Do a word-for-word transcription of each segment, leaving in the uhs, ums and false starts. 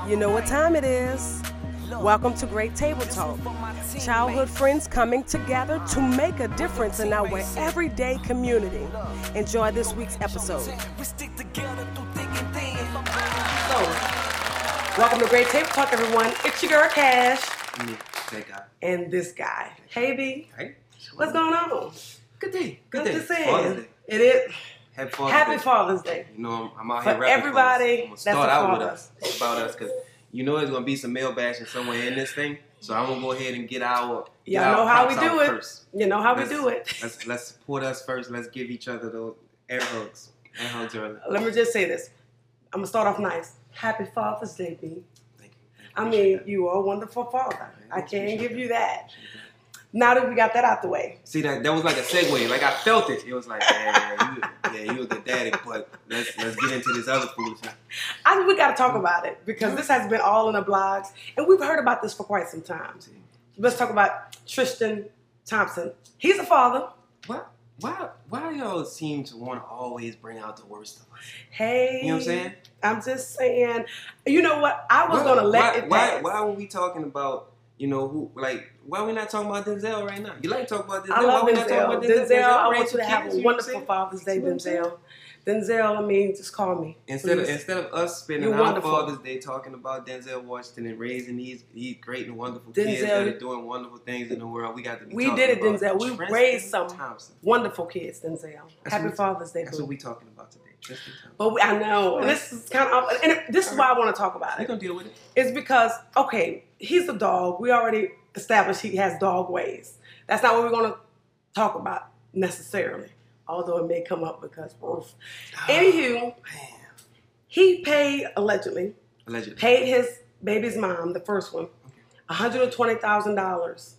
You know what time it is. Welcome to Great Table Talk. Childhood friends coming together to make a difference in our everyday community. Enjoy this week's episode. So, welcome to Great Table Talk, everyone. It's your girl, Cash. Me, that guy. And this guy. Hey, B. Hey. What's going on? Good day. Good I'm day. just saying. Father's Day. It is. Happy Father's Happy Day. Father's Day. You know, I'm, I'm out For here rapping everybody for us. I'm gonna that's start a out with father. us. It's about us, because you know there's going to be some male bashing somewhere in this thing. So I'm going to go ahead and get our get Y'all our know how we props do out it. First. You know how let's, we do it. Let's, let's support us first. Let's give each other those air hugs. Air hugs early. Let me just say this. I'm going to start off nice. Happy Father's Day, B. Thank you. Thank you. I Appreciate mean, that. you are a wonderful father. I can't Appreciate give that. you that. Now that we got that out the way. See, that that was like a segue. Like I felt it. It was like, yeah, you, yeah, you a good daddy, but let's let's get into this other foolishness. I think we got to talk about it because this has been all in the blogs, and we've heard about this for quite some time. Let's talk about Tristan Thompson. He's a father. Why, why, why y'all seem to want to always bring out the worst of us? Hey. You know what I'm saying? I'm just saying. You know what? I was Why- going to let why, it why, pass. why are we talking about, you know, who, like, why are we not talking about Denzel right now? You like to talk about Denzel. I love why we not talking Denzel. about Denzel, Denzel, I raised want you to two have kids, a you know what I'm wonderful saying? Father's Day, See what I'm saying? Denzel. Denzel, I mean, just call me. Instead of, please. instead of us spending You're our wonderful. Father's Day talking about Denzel Washington and raising these, these great and wonderful kids Denzel- that are doing wonderful things in the world, we got to be We talking did it, about Denzel. We Tristan raised some Thompson. wonderful kids, Denzel. That's Happy what we- Father's Day, That's boo. what we talking about today. Tristan Thompson. But we, I know, and this is kind of, and it- this is why I want to talk about We're it. going to deal with it. It's because, okay, he's a dog. We already established he has dog ways. That's not what we're going to talk about necessarily, although it may come up because, oof. Anywho, Man. he paid, allegedly, Allegedly. paid his baby's mom, the first one, Okay. one hundred twenty thousand dollars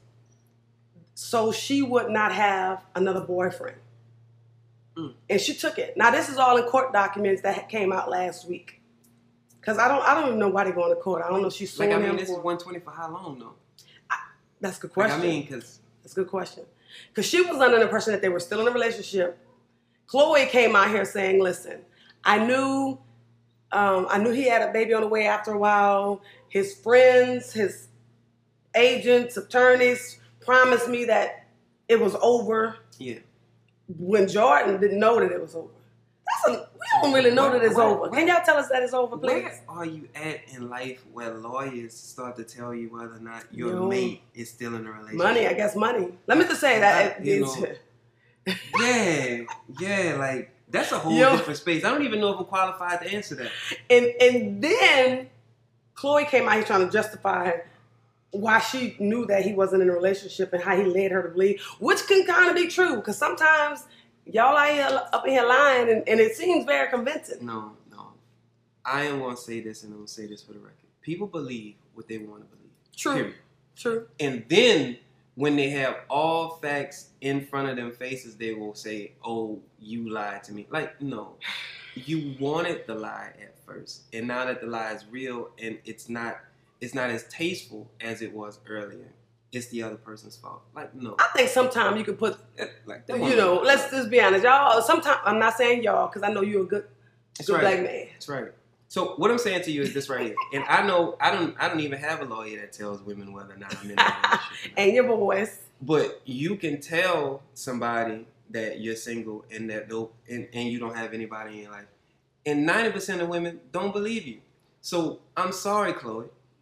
so she would not have another boyfriend. Mm. And she took it. Now, this is all in court documents that came out last week. Because I don't I don't even know why they're going to court. I don't know if she's suing Like, I mean, him. this is for- one twenty for how long, though? That's a good Like, question. I mean, because... That's a good question. Because she was under the impression that they were still in a relationship. Chloe came out here saying, listen, I knew um, I knew he had a baby on the way after a while. His friends, his agents, attorneys promised me that it was over. Yeah. When Jordan didn't know that it was over. That's a, we don't really know Where- that it's where- over. where- Can y'all tell us that it's over, please? Where are you at in life where lawyers start to tell you whether or not your Yo. mate is still in a relationship? Money, I guess money. Let me just say that. It, You it's- know, Yeah, yeah, like, that's a whole Yo. different space. I don't even know if I'm qualified to answer that. And and then Chloe came out here trying to justify why she knew that he wasn't in a relationship and how he led her to believe, which can kind of be true because sometimes y'all out here up in here lying and, and it seems very convincing. No, no. I am going to say this, and I'm going to say this for the record. People believe what they want to believe. True, Period. true. And then when they have all facts in front of them faces, they will say, oh, you lied to me. Like, no. You wanted the lie at first. And now that the lie is real and it's not it's not as tasteful as it was earlier, it's the other person's fault. Like, no. I think sometimes you can put, Like, that you know, let's just be honest, y'all. Sometimes I'm not saying y'all because I know you're a good, That's good right. black man. That's right. So what I'm saying to you is this right here. And I know I don't I don't even have a lawyer that tells women whether or not I'm in a relationship. or not. And your boys. But you can tell somebody that you're single and that they'll, and, and you don't have anybody in your life. And ninety percent of women don't believe you. So I'm sorry, Chloe.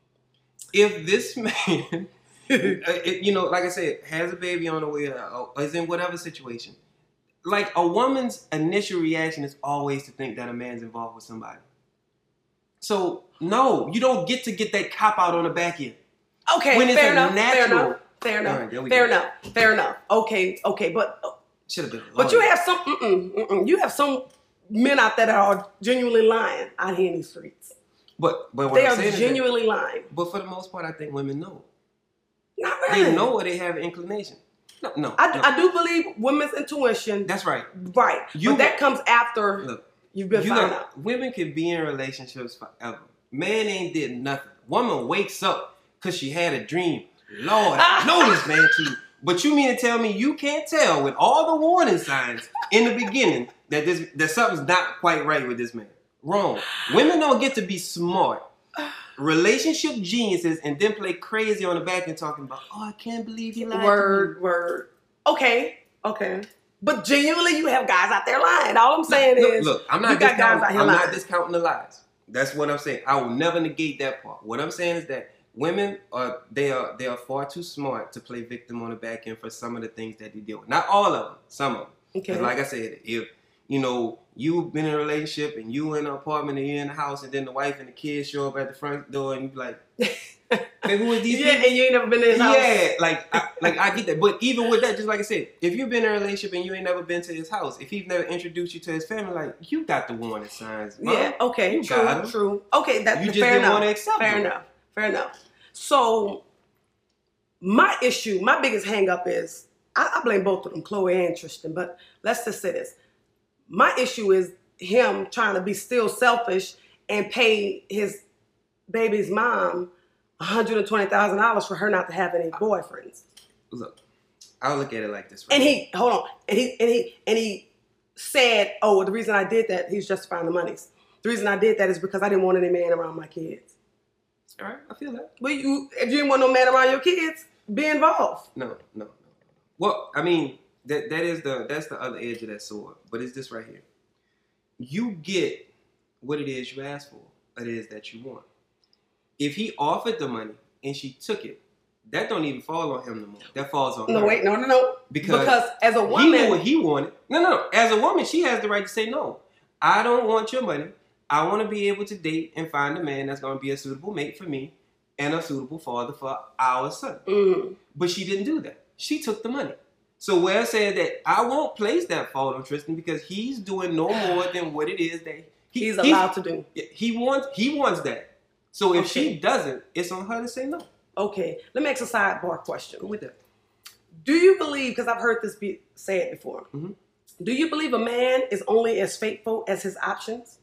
If this man, it- you know, like I said, has a baby on the way or is in whatever situation, like a woman's initial reaction is always to think that a man's involved with somebody. So no, you don't get to get that cop out on the back end. Okay, When it's fair a enough, fair natural- enough, fair enough, All right, there we fair go. enough, fair enough. Okay, okay, but Should have been. a but you lawyer. have some, mm-mm, mm-mm, you have some men out there that are genuinely lying out here in these streets. But but what They I'm are saying is that- genuinely lying. but for the most part, I think women know. Not really. They know or they have an inclination. No, no. I, no. I do believe women's intuition. That's right. Right. You- but that comes after Look, you've been you found got, out. women can be in relationships forever. Man ain't did nothing. Woman wakes up because she had a dream. Lord, I know this man too. But you mean to tell me you can't tell with all the warning signs in the beginning that this that something's not quite right with this man? Wrong. Women don't get to be smart relationship geniuses and then play crazy on the back and talking about, oh, I can't believe he lied Word, to me. word. Okay, okay. But genuinely, you have guys out there lying. All I'm saying look, is, look, I'm not you got guys discounting. out here I'm lying. not discounting the lies. That's what I'm saying. I will never negate that part. What I'm saying is that women are they are they are far too smart to play victim on the back end for some of the things that they deal with. Not all of them, some of them. Okay. Because like I said, if you know you've been in a relationship and you in an apartment and you're in the house and then the wife and the kids show up at the front door and you be like, hey, who are these yeah, people? and you ain't never been in his house. Yeah, like I, like I get that. But even with that, just like I said, if you've been in a relationship and you ain't never been to his house, if he's never introduced you to his family, like you got the warning signs. Mom. Yeah, okay, You true, got 'em. true. Okay, that's You just fair didn't enough. wanna accept fair them. enough. Fair enough. So my issue, my biggest hang up is I, I blame both of them, Chloe and Tristan, but let's just say this. My issue is him trying to be still selfish and pay his baby's mom one hundred twenty thousand dollars for her not to have any boyfriends. Look, I'll look at it like this. Right And now. he, hold on, and he, and he, and he said, oh, well, the reason I did that, he's justifying the monies. The reason I did that is because I didn't want any man around my kids. All right, I feel that. Well, you, if you didn't want no man around your kids, be involved. No, no, no. Well, I mean, that that is the that's the other edge of that sword. But it's this right here. You get what it is you asked for. It is that you want. If he offered the money and she took it, that don't even fall on him no more. That falls on No, her. wait, no, no, no. Because, because as a he woman, knew what he wanted. No, no, no. As a woman, she has the right to say no. I don't want your money. I want to be able to date and find a man that's going to be a suitable mate for me and a suitable father for our son. mm, But she didn't do that. She took the money. So where I said that I won't place that fault on Tristan because he's doing no more than what it is that he, he's allowed to do. He wants. He wants that. So if Okay. she doesn't, it's on her to say no. Okay, let me ask a sidebar question. Go with that. Do you believe, because I've heard this be said before, Mhm. do you believe a man is only as faithful as his options?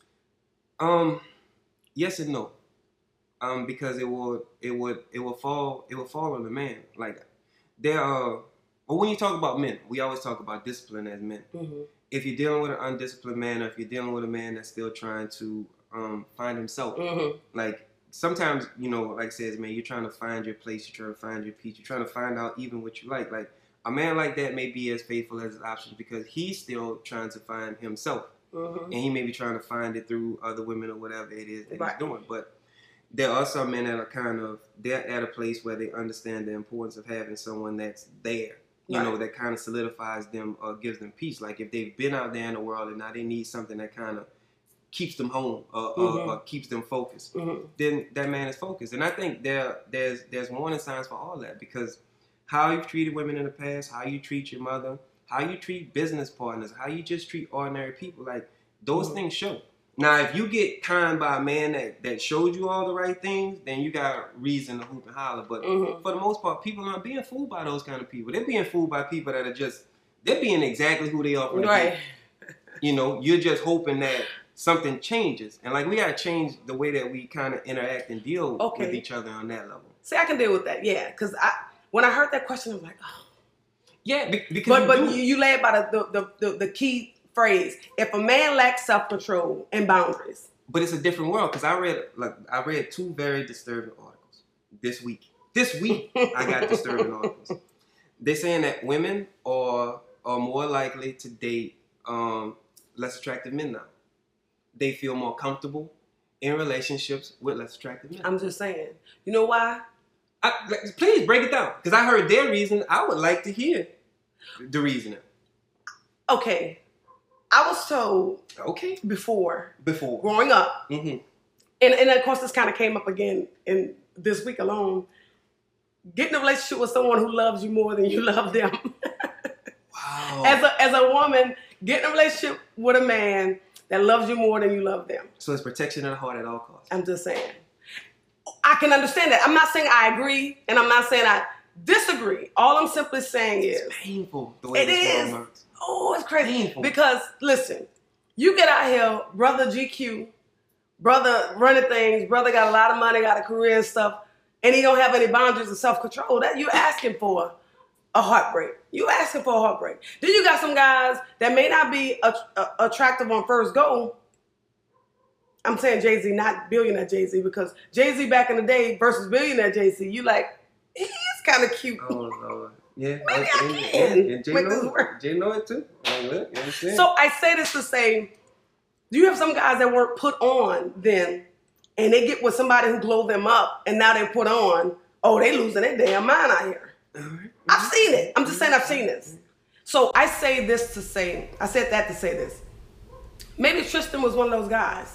Um, yes and no. Um, because it would, it would, it will fall, it will fall on the man. Like there are. But when you talk about men, we always talk about discipline as men. Mm-hmm. If you're dealing with an undisciplined man, or if you're dealing with a man that's still trying to um, find himself, Mm-hmm. like sometimes, you know, like I said, man, you're trying to find your place, you're trying to find your peace, you're trying to find out even what you like. Like a man like that may be as faithful as his options because he's still trying to find himself, Mm-hmm. and he may be trying to find it through other women or whatever it is that Right. he's doing. But there are some men that are kind of they're at a place where they understand the importance of having someone that's there. You Right. know, that kind of solidifies them or gives them peace. Like if they've been out there in the world and now they need something that kind of keeps them home or, Mm-hmm. or, or keeps them focused, Mm-hmm. then that man is focused. And I think there there's there's warning signs for all that because how you've treated women in the past, how you treat your mother, how you treat business partners, how you just treat ordinary people, like those Mhm. things show. Now, if you get conned by a man that, that showed you all the right things, then you got reason to hoop and holler. But Mhm. for the most part, people aren't being fooled by those kind of people. They're being fooled by people that are just, they're being exactly who they are. from the Right. beginning. You know, you're just hoping that something changes. And like, we got to change the way that we kind of interact and deal Okay. with each other on that level. See, I can deal with that, yeah. Because I, when I heard that question, I was like, oh. Yeah, be- because But you but do. you, you led by the the, the the key phrase: if a man lacks self control and boundaries. But it's a different world because I read like I read two very disturbing articles this week. This week I got disturbing articles. They're saying that women are are more likely to date um, less attractive men now. They feel more comfortable in relationships with less attractive men. I'm just saying. You know why? I, like, please break it down because I heard their reason. I would like to hear the reasoning. Okay, I was told Okay, before before. growing up, Mm-hmm. and, and of course this kind of came up again in this week alone. Get in a relationship with someone who loves you more than you love them. Wow. As a as a woman, get in a relationship with a man that loves you more than you love them. So it's protection of the heart at all costs. I'm just saying. I can understand that. I'm not saying I agree, and I'm not saying I disagree. All I'm simply saying is, It's painful the way it this is. world works. oh, it's crazy. Painful. Because listen, you get out here, brother G Q, brother running things, brother got a lot of money, got a career and stuff, and he don't have any boundaries of self-control. That you asking for a heartbreak. You asking for a heartbreak. Then you got some guys that may not be a, a, attractive on first go, I'm saying Jay-Z, not billionaire Jay-Z, because Jay-Z back in the day versus billionaire Jay-Z, you like, he's kind of cute. Oh, Lord. Yeah. Maybe and, I and, can and, and Jay make know this it. work. Jay know it too. Like, look, you know what I'm saying? So I say this to say, do you have some guys that weren't put on then, and they get with somebody who glowed them up, and now they're put on, oh, they losing their damn mind out here. Right. I've seen it. I'm just saying I've seen this. So I say this to say, I said that to say this. Maybe Tristan was one of those guys.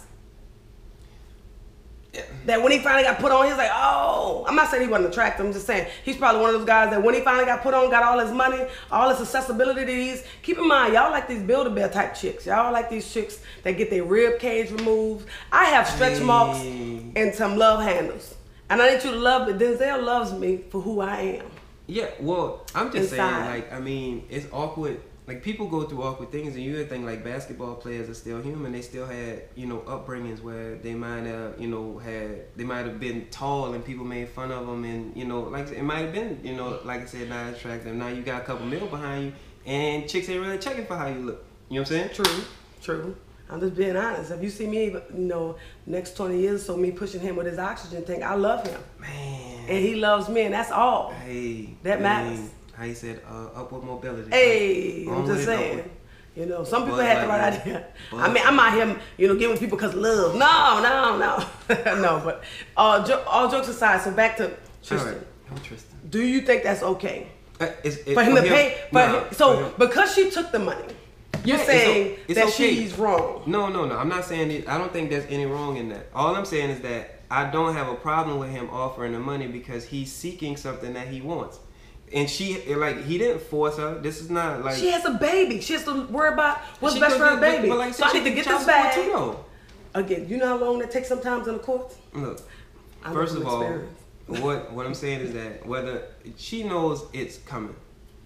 Yeah. That when he finally got put on, he's like, oh, I'm not saying he wasn't attractive. I'm just saying he's probably one of those guys that when he finally got put on, got all his money, all his accessibility to these. Keep in mind, y'all like these Build-A-Bear type chicks. Y'all like these chicks that get their rib cage removed. I have stretch Hey. marks and some love handles. And I need you to love it. Denzel loves me for who I am. Yeah, well, I'm just Inside. saying, like, I mean, it's awkward. Like, people go through awkward things, and you would think, like, basketball players are still human. They still had, you know, upbringings where they might have, you know, had, they might have been tall and people made fun of them, and, you know, like, it might have been, you know, like I said, not attractive. Now you got a couple mil behind you, and chicks ain't really checking for how you look. You know what I'm saying? True, true. I'm just being honest. If you see me, you know, next twenty years, so me pushing him with his oxygen thing, I love him. Man. And he loves me, and that's all. Hey. That matters. Man. How you said, uh, upward mobility. Hey, I'm Onward just and saying. upward. You know, some people Buzz had the right Lightyear. idea. Buzz I mean, I'm out here, you know, giving people because love. No, no, no. No, but uh, jo- all jokes aside, so back to Tristan. All right. Oh, Tristan. Do you think that's okay? Uh, it's, it, For him to pay? For nah, him, so, for him- because she took the money, you're Yeah, it's saying o- it's that okay. she's wrong. No, no, no. I'm not saying it. I don't think there's any wrong in that. All I'm saying is that I don't have a problem with him offering the money because he's seeking something that he wants. And she, like, he didn't force her. This is not like... She has a baby. She has to worry about what's She best could for her get- baby. but like I So said, I she need to could get child this support bag. too, though. Again, you know how long that takes sometimes in the courts? Look, I know first from of all, experience. what what I'm saying is that whether she knows it's coming.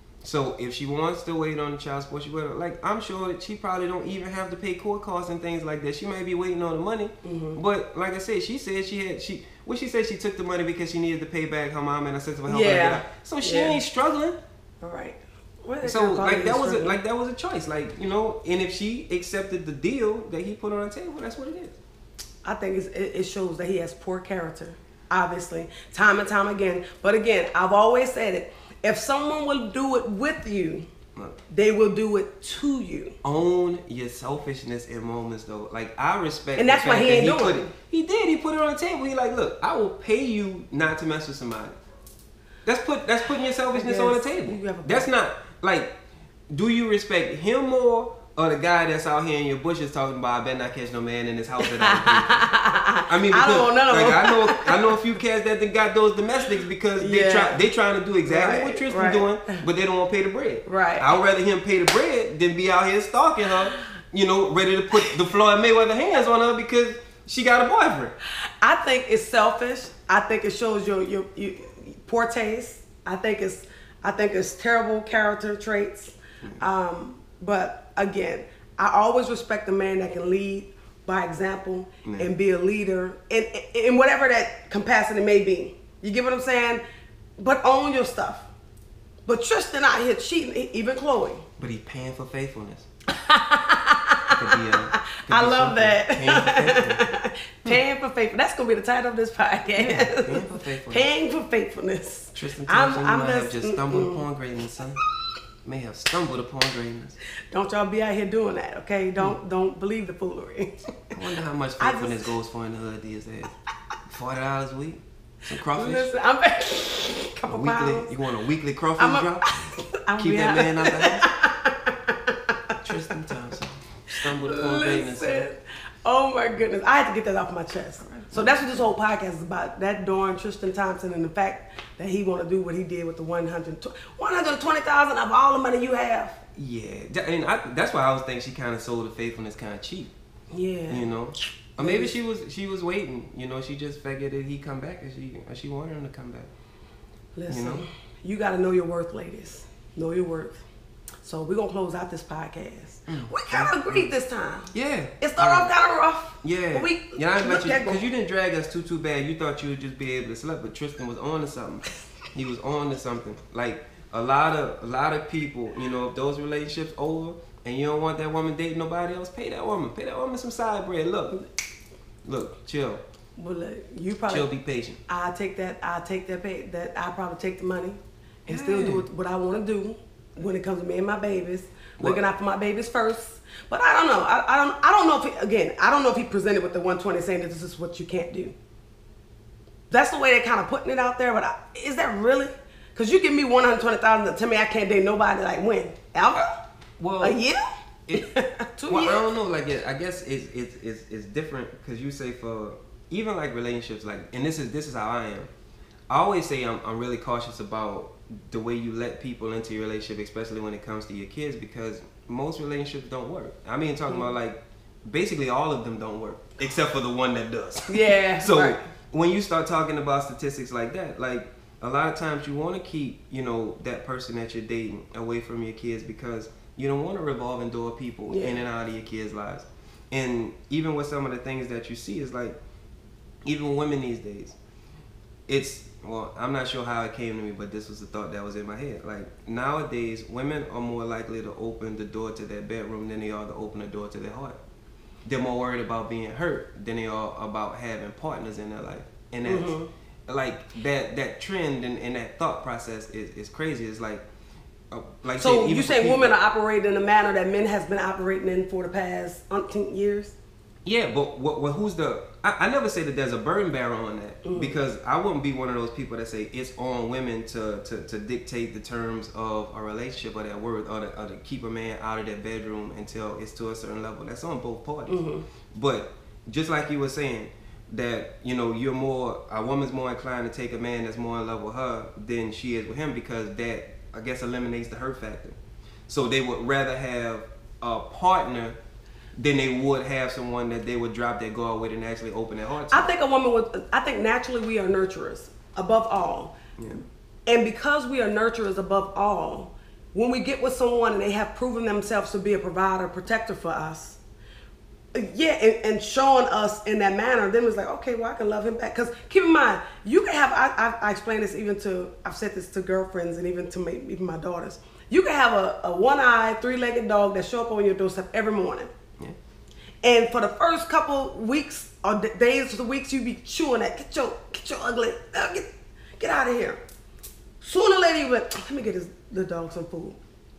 So if she wants to wait on the child support, she will. Like, I'm sure that she probably don't even have to pay court costs and things like that. She might be waiting on the money, Mm-hmm. but like I said, she said she had she. What she said, she took the money because she needed to pay back her mom and her sister for helping her Yeah. get out. So she Yeah. ain't struggling. All right. What is So your like that was a, struggling? like that was a choice, like, you know. And if she accepted the deal that he put on the table, that's what it is. I think it's, it, it shows that he has poor character, obviously, time and time again. But again, I've always said it. If someone will do it with you, Look, they will do it to you. own your selfishness in moments, though. Like, I respect. And that's the what fact he ain't that doing. Put it, he did. He put it on the table. He like, look, I will pay you not to mess with somebody. That's put. That's putting your selfishness on the Yes, table. you have a That's point. not like. Do you respect him more or the guy that's out here in your bushes talking about, I better not catch no man in this house that I I mean, I because, don't want none of like, them. I know, I know a few cats that done got those domestics because they Yeah. try, they trying to do exactly Right, what Tristan right. doing, but they don't want to pay the bread. Right. I'd rather him pay the bread than be out here stalking her, you know, ready to put the Floyd Mayweather hands on her because she got a boyfriend. I think it's selfish. I think it shows your, your, your poor taste. I think it's I think it's terrible character traits. Um, but again, I always respect a man that can lead by example Yeah. and be a leader in, in in whatever that capacity may be. You get what I'm saying? But own your stuff. But Tristan out here cheating, e- even Chloe. But he paying for faithfulness. Could be, uh, could I be love something. that. Paying for faithfulness. Paying for faithfulness. That's gonna be the title of this podcast. Yeah, paying for faithfulness. Paying for faithfulness. Tristan I'm- Thompson, I'm you might have just- just stumbled mm-mm. upon greatness, son. May have stumbled upon greatness. Don't y'all be out here doing that, okay? Don't don't believe the foolery. I wonder how much I faithfulness just- goes for in the hood these days. Forty dollars a week, some crawfish. Listen, I'm a A couple weekly, pounds. you want a weekly crawfish I'm a- drop? I'm Keep be that out- man out the house. Tristan Thompson, stumbled upon greatness. son. Listen. Oh my goodness. I had to get that off my chest. So that's what this whole podcast is about. That darn Tristan Thompson and the fact that he want to do what he did with the one hundred twenty thousand of all the money you have. Yeah, that- and I, that's why I was thinking she kind of sold the faithfulness kind of cheap, Yeah. you know. Or maybe she was she was waiting, you know. She just figured that he come back, and she or she wanted him to come back. Listen, You know? you got to know your worth, ladies. Know your worth. So we're going to close out this podcast. Mm. We kind of agreed this time. Yeah, It started off kind of rough. Yeah, But we, yeah, I bet look you at because you didn't drag us too too bad. You thought you would just be able to sleep, but Tristan was on to something. He was on to something. Like a lot of a lot of people, you know, if those relationships over and you don't want that woman dating nobody else, pay that woman, pay that woman some side bread. Look, Look, chill. Well, look, you probably Chill, be patient. I take that. I take that. Pay that. I probably take the money and Yeah. still do what I want to do when it comes to me and my babies. Well- Looking out for my babies first. But I don't know. I, I don't. I don't know if he, again. I don't know if he presented with the one twenty saying that this is what you can't do. That's the way they're kind of putting it out there. But I, is that really? Because you give me one hundred twenty thousand to tell me I can't date nobody like when ever Well, a year. It, Two well, years. I don't know. Like, it, I guess it's it's it's, it's different because you say for even like relationships, like, and this is this is how I am. I always say I'm I'm really cautious about the way you let people into your relationship, especially when it comes to your kids, because most relationships don't work. I mean, talking about like basically all of them don't work except for the one that does. Yeah. So right. when you start talking about statistics like that, like a lot of times you want to keep, you know, that person that you're dating away from your kids because you don't want to revolving door people Yeah. in and out of your kids' lives. And even with some of the things that you see is like, even women these days, it's, well, I'm not sure how it came to me, but this was the thought that was in my head. Like, nowadays, women are more likely to open the door to their bedroom than they are to open the door to their heart. They're more worried about being hurt than they are about having partners in their life. And that's, Mm-hmm. like, that that trend and, and that thought process is, is crazy. It's like, uh, like So even you for say people- women are operating in a manner that men has been operating in for the past umpteen years? Yeah, but what, what, who's the... I, I never say that there's a burden bearer on that Mm. because I wouldn't be one of those people that say it's on women to, to, to dictate the terms of a relationship or that word or to, or to keep a man out of their bedroom until it's to a certain level. That's on both parties. Mm-hmm. But just like you were saying, that, you know, you're more... A woman's more inclined to take a man that's more in love with her than she is with him because that, I guess, eliminates the hurt factor. So they would rather have a partner than they would have someone that they would drop their guard with and actually open their heart to. I think a woman would, I think naturally we are nurturers above all. Yeah. And because we are nurturers above all, when we get with someone and they have proven themselves to be a provider, protector for us, yeah, and, and showing us in that manner, then it's like, okay, well, I can love him back. Because keep in mind, you can have, I, I, I explain this even to, I've said this to girlfriends and even to my, even my daughters. You can have a, a one-eyed, three-legged dog that show up on your doorstep every morning. Yeah. And for the first couple weeks or d- days or the weeks, you be chewing that, get your, get your ugly, uh, get, get out of here. Sooner or later, you went, let me get this little dog some food.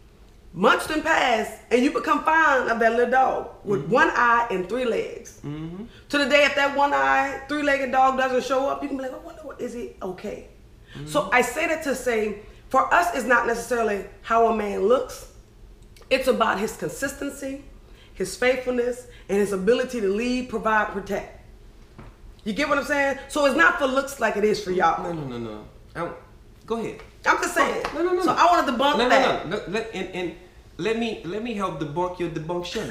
Months done pass, and you become fond of that little dog with Mm-hmm. one eye and three legs. Mm-hmm. To the day if that one eye, three-legged dog doesn't show up, you can be like, I wonder what, is he okay? Mm-hmm. So I say that to say, for us, it's not necessarily how a man looks. It's about his consistency, his faithfulness, and his ability to lead, provide, protect. You get what I'm saying? So it's not for looks like it is for y'all. No, no, no, no. I don't- go ahead. I'm just saying. No, no, no. So no. I want to debunk no, that. No, no, no. Let, and, and let me let me help debunk your debunction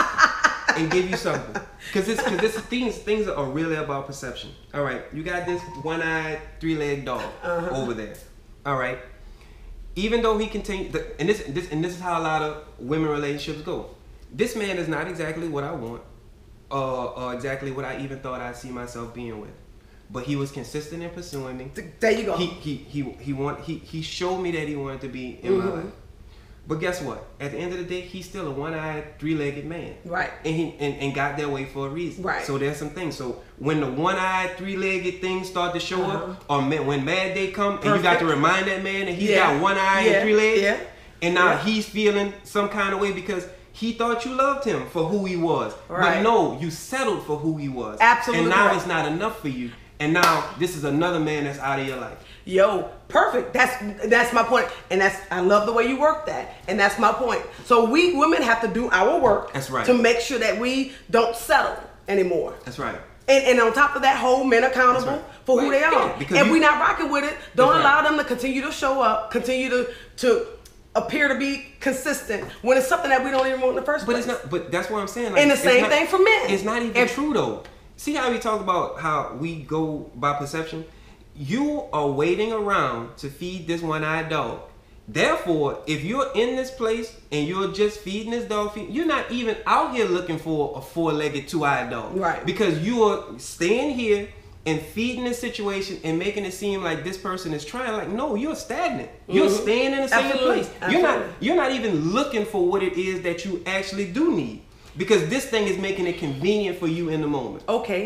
and give you something. Because this, because this things things are really about perception. All right, you got this one-eyed, three-legged dog Uh-huh. over there. All right. Even though he contains, the, and this this and this is how a lot of women relationships go. This man is not exactly what I want, uh, or exactly what I even thought I'd see myself being with. But he was consistent in pursuing me. There you go. He he he he want he he showed me that he wanted to be in my Mhm. life. But guess what? At the end of the day, he's still a one-eyed, three-legged man. Right. And he and, and got that way for a reason. Right. So there's some things. So when the one-eyed, three-legged things start to show Uh-huh. up, or ma- when Mad Day come, and you got to Perfect. remind that man that he's Yeah. got one eye Yeah. and three legs, Yeah. and now Yeah. he's feeling some kind of way because he thought you loved him for who he was. Right. But no, you settled for who he was. Absolutely And now correct. it's not enough for you. And now this is another man that's out of your life. Yo, perfect. That's that's my point, and that's I love the way you work that, and that's my point. So we women have to do our work. That's right. To make sure that we don't settle anymore. That's right. And, and on top of that, hold men accountable That's right. for who Right. they are. Yeah, because if you- we're not rocking with it, don't That's allow right. them to continue to show up, continue to to appear to be consistent when it's something that we don't even want in the first But place. it's not. But that's what I'm saying. Like, And the it's same not- thing for men. It's not even If- true though. See how we talk about how we go by perception? You are waiting around to feed this one-eyed dog. Therefore, if you're in this place and you're just feeding this dog, feed, you're not even out here looking for a four-legged, two-eyed dog. Right. Because you are staying here and feeding this situation and making it seem like this person is trying. Like, no, you're stagnant. You're Mhm. staying in the same Absolutely. place. You're not. Absolutely. You're not even looking for what it is that you actually do need. Because this thing is making it convenient for you in the moment. Okay,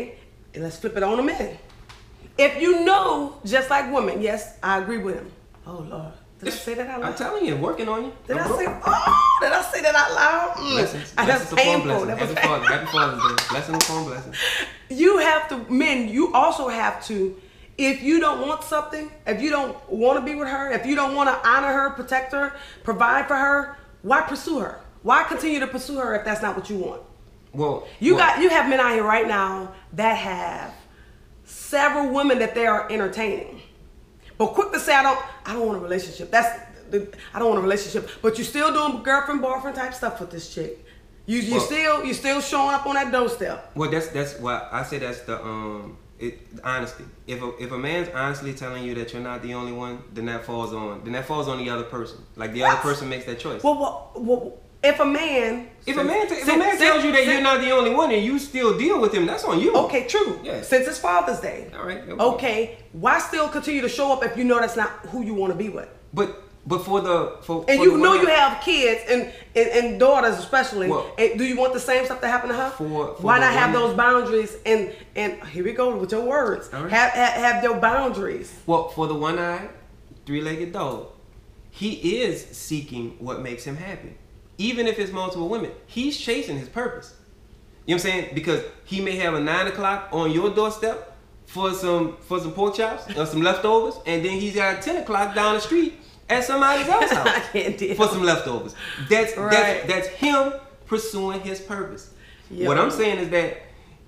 And let's flip it on the men. If you know, just like women, yes, I agree with him. Oh Lord, did I say that out loud? I'm telling you, working on you. Did I'm I broke. say? Oh, did I say that out loud? Mm. Blessings. Ah, that's Blessings upon painful. blessings. That was Happy Father's, Happy Father's Day. Blessing upon blessing. You have to, men. You also have to. If you don't want something, if you don't want to be with her, if you don't want to honor her, protect her, provide for her, why pursue her? Why continue to pursue her if that's not what you want? Well, You well, got you have men out here right now that have several women that they are entertaining, but quick to say I don't I don't want a relationship. That's the, I don't want a relationship. But you're still doing girlfriend boyfriend type stuff with this chick. You you Well- still you still showing up on that doorstep. Well, that's that's why I say that's the um it honesty. If a if a man's honestly telling you that you're not the only one, then that falls on then that falls on the other person. Like the What? other person makes that choice. Well, well, well if a man if a man t- if a since- man tells you that since- you're not the only one and you still deal with him, that's on you. Okay, true. Yeah. Since it's Father's Day. All right. there we go. Okay, why still continue to show up if you know that's not who you want to be with? But but for the for And for you the know women- you have kids and, and, and daughters especially. Well, And do you want the same stuff to happen to her? For- for Why the not have women- those boundaries and and here we go with your words. All right. Have, have have your boundaries. Well, for the one-eyed, three-legged dog, he is seeking what makes him happy. Even if it's multiple women, he's chasing his purpose. You know what I'm saying? Because he may have a nine o'clock on your doorstep for some for some pork chops or some leftovers, and then he's got ten o'clock down the street at somebody else's I house can't deal. for some leftovers. That's Right. that's that's him pursuing his purpose. Yo. What I'm saying is that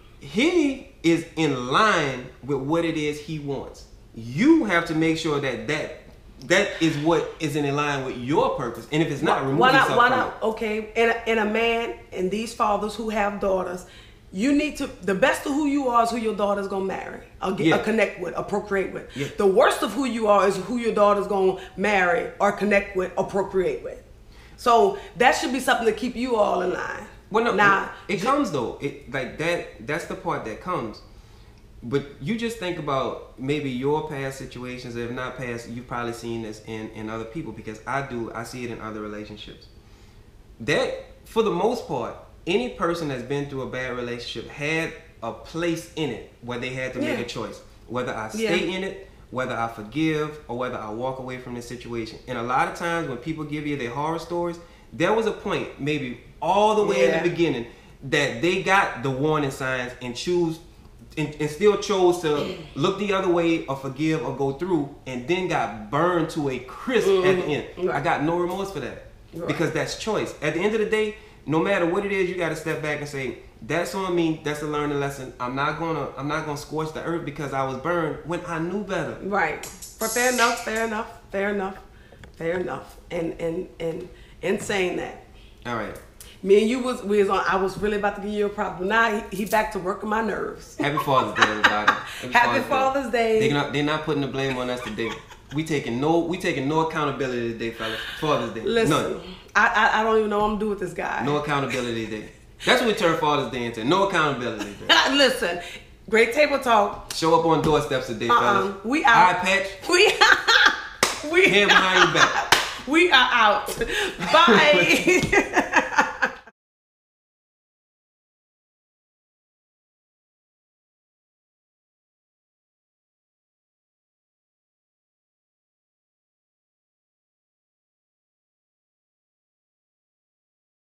he is in line with what it is he wants. You have to make sure that that that is what is in line with your purpose. And if it's not, remove why not? yourself Why from not? it. Okay, and a, and a man and these fathers who have daughters, you need to. The best of who you are is who your daughter's gonna marry, or, get, Yeah. or connect with, or procreate with. Yeah. The worst of who you are is who your daughter's gonna marry, or connect with, or procreate with. So that should be something to keep you all in line. Well, no, Now, it, it comes though. It like that. That's the part that comes. But you just think about maybe your past situations. If not past, you've probably seen this in, in other people, because I do. I see it in other relationships. That, for the most part, any person that's been through a bad relationship had a place in it where they had to make Yeah. a choice. Whether I stay Yeah. in it, whether I forgive, or whether I walk away from this situation. And a lot of times when people give you their horror stories, there was a point, maybe all the way Yeah. in the beginning, that they got the warning signs and choose and, and still chose to look the other way or forgive or go through, and then got burned to a crisp at the end. Right. I got no remorse for that. Right. Because that's choice. At the end of the day, no matter what it is, you got to step back and say, that's on me. That's a learning lesson. I'm not gonna I'm not gonna scorch the earth because I was burned when I knew better. right. But fair enough. Fair enough. Fair enough. Fair enough. And and and in saying that, All right. me and you was we was on. I was really about to give you a problem. Now he, he back to working my nerves. Happy Father's Day, everybody. Happy Father's Day. They're not, they're not putting the blame on us today. We taking no we taking no accountability today, fellas. Father's Day. Listen, None. I, I I don't even know what I'm doing with this guy. No accountability today. That's what we turn Father's Day into. No accountability today. Listen, great table talk. Show up on doorsteps today, Uh-uh. fellas. We out. Eye patch, We we hand behind your back. we are out. Bye.